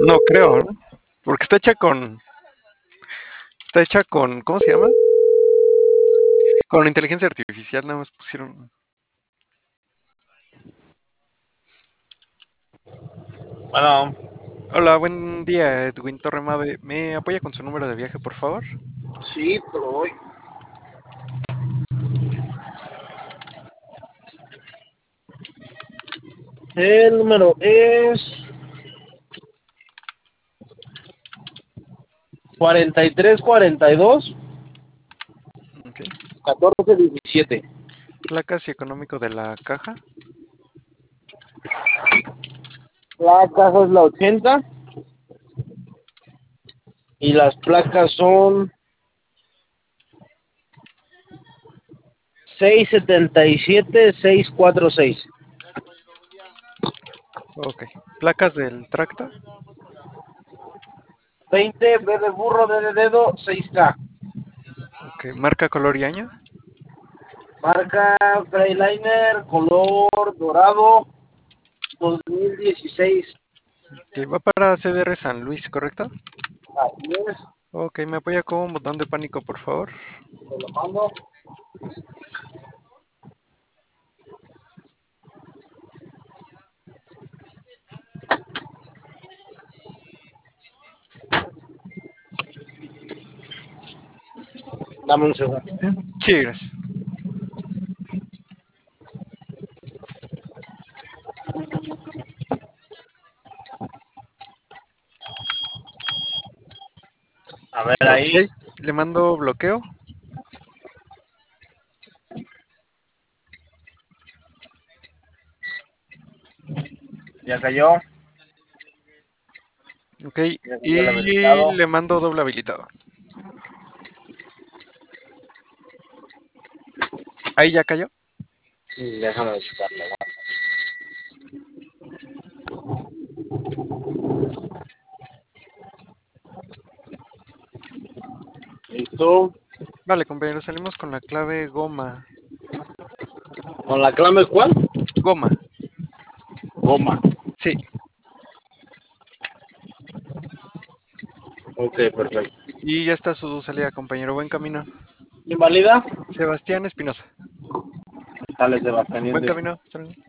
No creo, ¿no? Porque está hecha con, ¿cómo se llama? Con inteligencia artificial, nada más pusieron. Bueno, Hola, buen día, Edwin Torremade. ¿Me apoya con su número de viaje, por favor? sí, te lo doy. El número es 4342 Ok. 1417. Placas y económico de la caja. La caja es la 80 y las placas son 677646. Ok. Placas del tracto. 20 B de burro, D de dedo, 6K. Ok. Marca, color y año. Marca Freiliner, color dorado, 2016. Que va para CDR San Luis, ¿correcto? Así es, Ok, ¿me apoya con un botón de pánico, por favor? te lo mando. Dame un segundo. Sí, gracias. A ver Ok. ahí. Le mando bloqueo. Ya cayó. Ok. Ya cayó el Y habilitado. le mando doble habilitado. Ahí ya cayó. Déjame buscarlo. ¿Listo? Vale, compañero, salimos con la clave goma. ¿Con la clave cuál? Goma. Goma. Sí. Ok, perfecto. Y ya está su salida, compañero. Buen camino. ¿Invalida? Sebastián Espinosa. Sale Sebastián. Buen camino. Hasta luego.